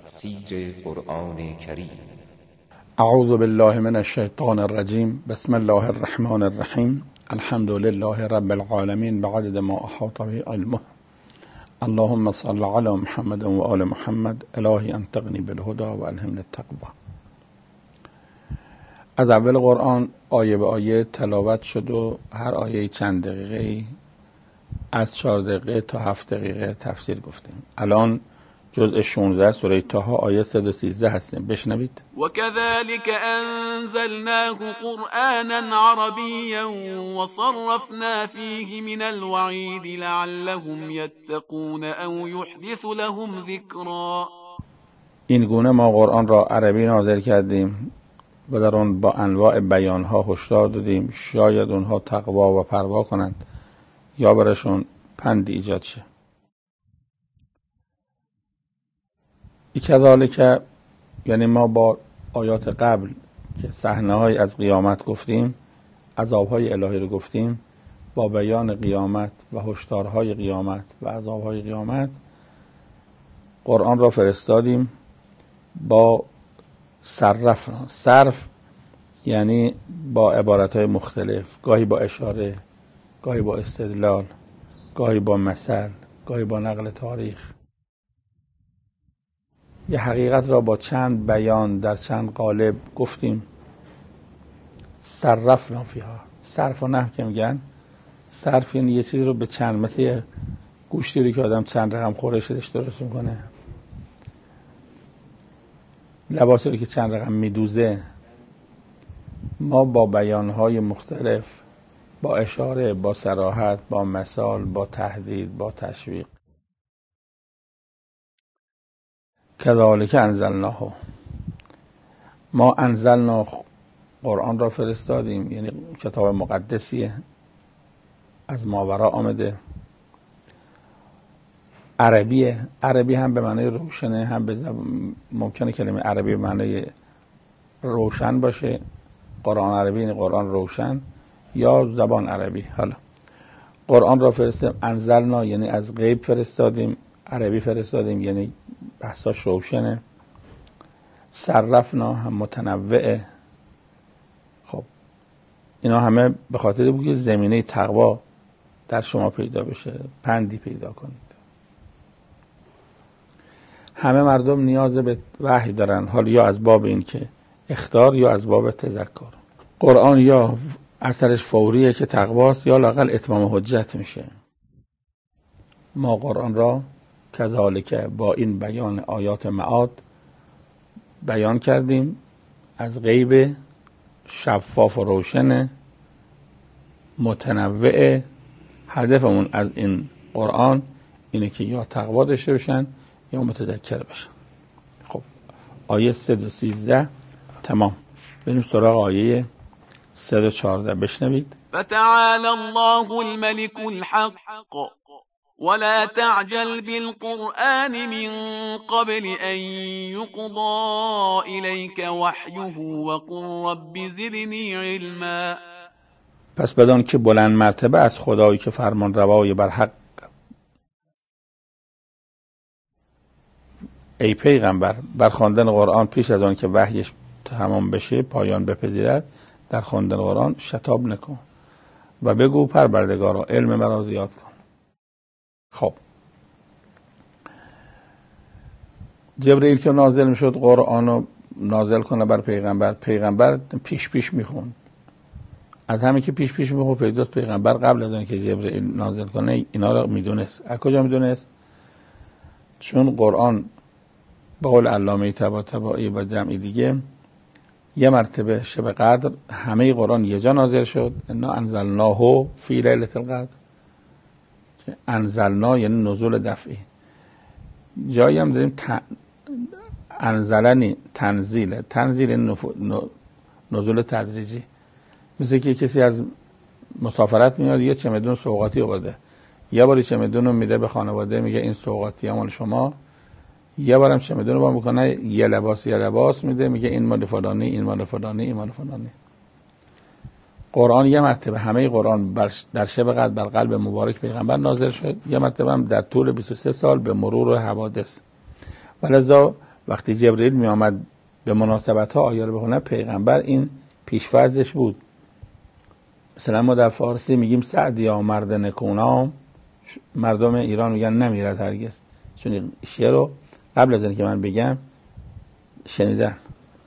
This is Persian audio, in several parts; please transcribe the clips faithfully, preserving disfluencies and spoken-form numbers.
تفسیر قرآن کریم. اعوذ بالله من الشیطان الرجیم. بسم الله الرحمن الرحیم. الحمد لله رب العالمین بعدد ما احاط به علمه. اللهم صل علی محمد و آل محمد. الهی انطقنی بالهدى و الهمنی التقوی. از اول قرآن آیه به آیه تلاوت شد و هر آیه چند دقیقه از چهار دقیقه تا هفت دقیقه تفسیر گفتیم. الان جزء شانزده سوره طه آیه صد و سیزده هستیم. بشنوید. وكذلك أنزلناه قرآنا عربيا وصرفنا فيه من الوعيد لعلهم يتقون أو يحدث لهم ذكرا. این گونه ما قرآن را عربی نازل کردیم و در آن با انواع بیانها هشدار دادیم شاید اونها تقوا و پروا کنند یا برشون پند ایجاد شه. کذالک یعنی ما با آیات قبل که صحنه‌های از قیامت گفتیم، عذاب‌های الهی رو گفتیم، با بیان قیامت و هشدارهای قیامت و عذاب‌های قیامت قرآن را فرستادیم با صرف. صرف یعنی با عبارت‌های مختلف، گاهی با اشاره، گاهی با استدلال، گاهی با مثل، گاهی با نقل تاریخ. یه حقیقت را با چند بیان در چند قالب گفتیم. صرفنا فیها. صرف و نحو که میگن، صرف یعنی یه چیز رو به چند، مثل یه گوشتی رو که آدم چند رقم خورشش درست میکنه، لباسی رو که چند رقم میدوزه. ما با بیانهای مختلف، با اشاره، با صراحت، با مثال، با تهدید، با تشویق. کذالک انزلناه. ما انزلنا قرآن را فرستادیم، یعنی کتاب مقدسیه، از ماورا آمده، عربیه. عربی هم به معنی روشنه، هم به زب... ممکنه کلمه عربی به معنی روشن باشه. قرآن عربی یعنی قرآن روشن یا زبان عربی. حالا قرآن را فرستادیم، انزلنا یعنی از غیب فرستادیم، عربی فرستادیم یعنی بحثاش روشنه. صرفنا هم متنوعه. خب اینا همه به خاطر بود که زمینه تقوا در شما پیدا بشه، پندی پیدا کنید. همه مردم نیاز به وحی دارن، حالا یا از باب این که اخطار یا از باب تذکر. قرآن یا اثرش فوریه که تقواست یا لااقل اتمام حجت میشه. ما قرآن را کذالک با این بیان آیات معاد بیان کردیم، از غیب، شفاف و روشن، متنوع. هدفمون از این قرآن اینه که یا تقوا داشته باشن یا متذکر بشن. خب آیه صد و سیزده تمام. بریم سراغ آیه صد و چهارده. بشنوید. فتعالى الله الملك الحق ولا تعجل بالقرآن من قبل أن يقضى إليك وحيه وقل رب زدني علما. پس بدان که بلند مرتبه از خدایی که فرمان روای بر حق. ای پیغمبر، بر خواندن قرآن پیش از آن که وحیش تمام بشه، پایان بپذیرد، در خواندن قرآن شتاب نکن و بگو پروردگارا علم مرا زیاد کن. خب جبرئیل که نازل میشد قرآن رو نازل کنه بر پیغمبر، پیغمبر پیش پیش میخوند. از همین که پیش پیش میخوند پیداست پیغمبر قبل از اینکه جبرئیل نازل کنه اینا رو میدونست. از کجا میدونست؟ چون قرآن به قول علامه طباطبایی و جمعی دیگه یه مرتبه شب قدر همه قرآن یه جا نازل شد. انا انزلناه فی لیلة القدر. انزلنا یعنی نزول دفعی. جایی هم داریم ت... انزلنی تنزیل. تنزیل نف... نزول تدریجی. مثل که کسی از مسافرت میاد یه چمدون سوغاتی آورده، یه باری چمدون رو میده به خانواده، میگه این سوغاتی مال شما. یه بارم چمدون رو با میکنه یه لباس یه لباس میده، میگه این مال فلانی، این مال فلانی، این مال فلانی. قرآن یه مرتبه، همه قرآن در شب قدر بر قلب مبارک پیغمبر نازل شد، یه مرتبه هم در طول بیست و سه سال به مرور حوادث. ولذا وقتی جبرئیل می آمد به مناسبت ها آیه رو بخونه، پیغمبر این پیش‌فرضش بود. مثلا ما در فارسی میگیم سعدیا مرد نکونام، مردم ایران میگن نمیرد هرگز، چون این شعر رو قبل از اینکه من بگم شنیدن.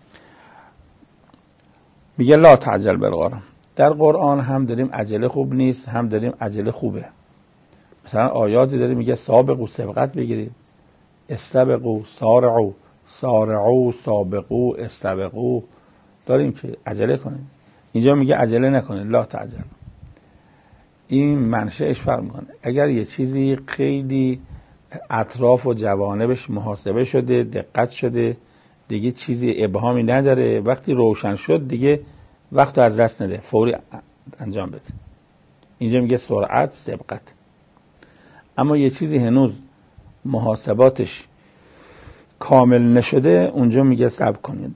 میگه لا تعجل بالقرآن. در قرآن هم داریم عجله خوب نیست، هم داریم عجله خوبه. مثلا آیاتی داریم میگه سابقو سبقت بگیرید، استبقو سارعو سارعو سابقو استبقو، داریم که عجله کنید. اینجا میگه عجله نکنید، لا تعجل. این منشأش فرق میکنه. اگر یه چیزی خیلی اطراف و جوانبش محاسبه شده، دقت شده، دیگه چیزی ابهامی نداره، وقتی روشن شد دیگه وقت از دست نده، فوری انجام بده. اینجا میگه سرعت، سبقت. اما یه چیزی هنوز محاسباتش کامل نشده، اونجا میگه صبر کنید.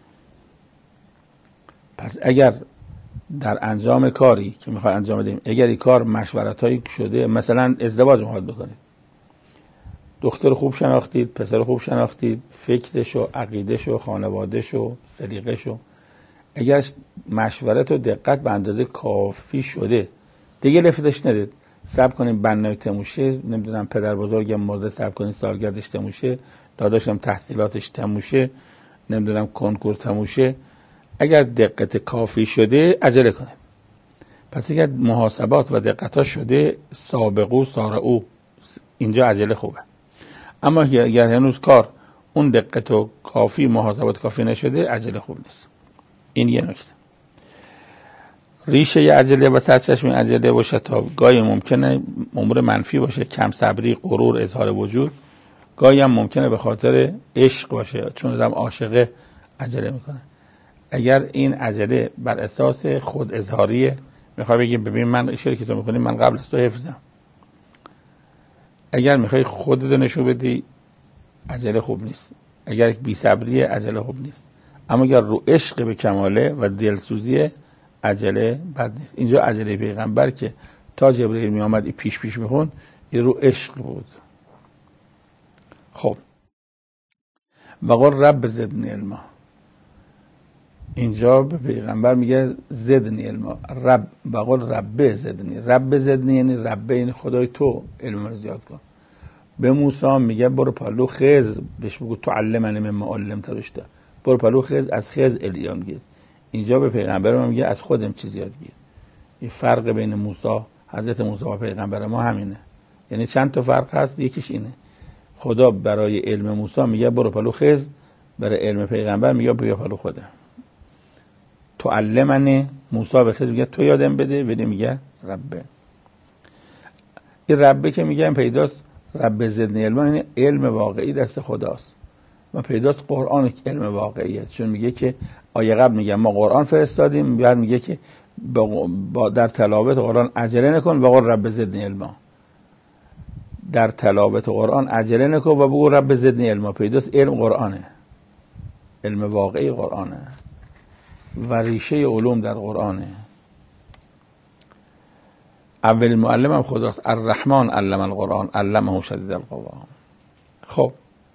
پس اگر در انجام کاری که میخوای انجام بدیم، اگر این کار مشورتایی شده، مثلا ازدواج میخواد بکنید، دختر خوب شناختید، پسر خوب شناختید، فکرشو، عقیدهشو، خانوادهشو، سلیقهشو، اگر مشورت و دقت به اندازه کافی شده، دیگه لفتش ندید. صبر کنید بنای تموشه، نمیدونم پدر بزرگم مرده، صبر کنید سالگردش تموشه، داداشم تحصیلاتش تموشه، نمیدونم کنکور تموشه. اگر دقت کافی شده عجله کنید. پس اگر محاسبات و دقت‌ها شده، سابقو سارعو، اینجا عجله خوبه. اما اگر هنوز کار اون دقت و کافی، محاسبات کافی نشده، عجله خوب نیست. این یه نکته. ریشه عجله و سرچشمه عجله و شتاب گاهی ممکنه امور منفی باشه، کم صبری، غرور، اظهار وجود. گاهی هم ممکنه به خاطر عشق باشه، چون آدم عاشقه عجله میکنه. اگر این عجله بر اساس خود اظهاریه، میخوای بگی ببین من اشاره که تو میکنی من قبل از تو حفظم، اگر میخوای خودت نشون بدی عجله خوب نیست. اگر بی صبریه عجله خوب نیست. اما اگر رو عشق به کماله و دلسوزیه عجله بد نیست. اینجا عجله پیغمبر که تا جبرئیل می آمد پیش پیش میخون، این رو عشق بود. خب وقال رب زدنی علما، اینجا به پیغمبر میگه زدنی علما. رب وقال رب زدنی، رب زدنی یعنی رب یعنی خدای تو علم رو زیاد کن. به موسی میگه برو پلو خضر، بهش بگو تو علمنی مما علمت رشدا، برو پلو خضر از خضر علم گیر. اینجا به پیغمبر میگه از خودم چیز یاد گیر. این فرق بین موسی، حضرت موسی و پیغمبر ما همینه. یعنی چند تا فرق هست، یکیش اینه. خدا برای علم موسی میگه برو پلو خضر، برای علم پیغمبر میگه بیا پلو خودم. تو علمنی، موسی به خضر میگه تو یادم بده، بده میگه ربه. این ربه که میگم پیداست، رب زدنی علما یعنی علم واقعی دست خداست و پیداست قرآن علم واقعیه. چون میگه که آیه قبل میگه ما قرآن فرستادیم، بعد میگه که با در تلاوت قرآن عجله نکن و قول رب زدنی علما. در تلاوت قرآن عجله نکن و بگو رب زدنی علما. پیداست علم قرآنه، علم واقعی قرآنه و ریشه علوم در قرآنه. اول معلم هم خداست، الرحمن علم القرآن علمه شدید القوا. خب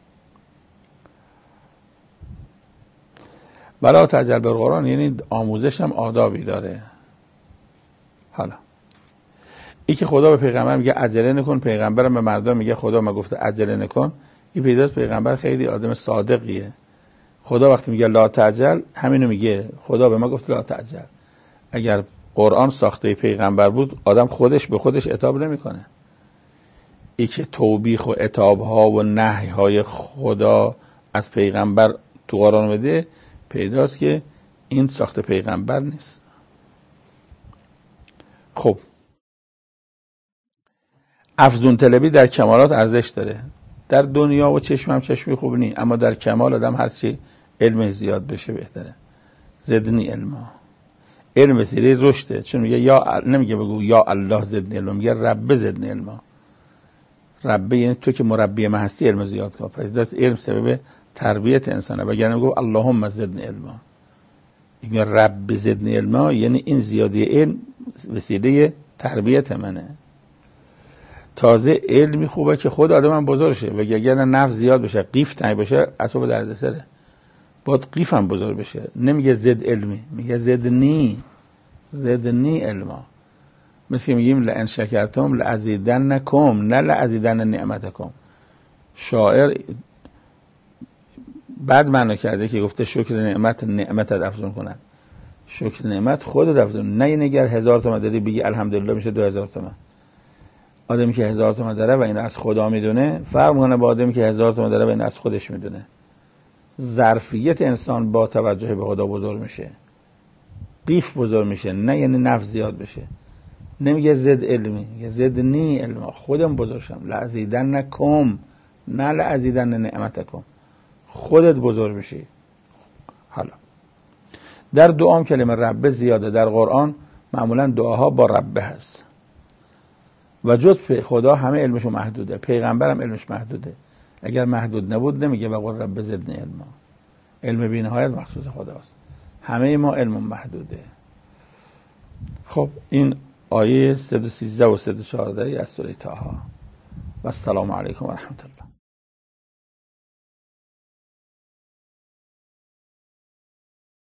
ولا تعجل بالقرآن یعنی آموزش هم آدابی داره. حالا ای که خدا به پیغمبر میگه عجله نکن، پیغمبرم به مردم میگه خدا ما گفته عجله نکن، این پیداست پیغمبر خیلی آدم صادقیه. خدا وقتی میگه لا تعجل همینو میگه، خدا به ما گفت لا تعجل. اگر قرآن ساخته پیغمبر بود آدم خودش به خودش عتاب نمیکنه. ای که توبیخ و عتاب ها و نهی های خدا از پیغمبر تو قرآن بده، پیداست که این ساخته پیغمبر نیست. خب افزون طلبی در کمالات ارزش داره. در دنیا و چشم هم چشمی خوب نی، اما در کمال آدم هرچی علم زیاد بشه بهتره. زدنی علما، علم وسیله رشده. چون میگه یا نمیگه بگو یا الله زدنی علما، میگه رب زدنی علما. رب یعنی تو که مربی من هستی علم زیاد کن. پس دست علم سبب تربیت انسانه. وگرنه میگه اللهم زدنی علما. میگه رب زدنی علما یعنی این زیادی علم وسیله تربیت منه. تازه علمی خوبه که خود آدم هم بزرگ شه، و اگر نفس زیاد بشه، قیف تنگ بشه، اسباب دردسره. باید قیف هم بزرگ بشه. نمیگه زد علمی، میگه زد نی، زد نی علما. مثل که میگیم لئن شکرتم لازیدنکم، نه لازیدن نعمتکم. شاعر بعد معنا کرده که گفته شکر نعمت نعمت افزون کنن. شکر نعمت خودت افزون، نه نگر هزار تومن داری بگی الحمدلله میشه دو هزار تومن. آدمی که هزار تومن داره و اینو از خدا میدونه فرق میکنه با آدمی که هزار تومن داره و اینو از خودش میدونه. ظرفیت انسان با توجه به خدا بزرگ میشه، قیف بزرگ میشه، نه یعنی نفس زیاد بشه. نمیگه زد علمی، میگه زد نی علما، خودم بزرگ شم. لازیدنکم، نه لازیدن نعمتکم، خودت بزرگ میشی. حالا در دعام کلمه رب زیاده. در قرآن معمولا دعاها با رب هست و جز خدا همه علمشو محدوده. پیغمبرم علمش محدوده. اگر محدود نبود نمیگه وقل رب زدنی علما. علم بی نهایت مخصوص خداست. همه ما علم محدوده. خب این آیه صد و سیزده و صد و چهارده از سوره طه. و السلام علیکم و رحمت الله.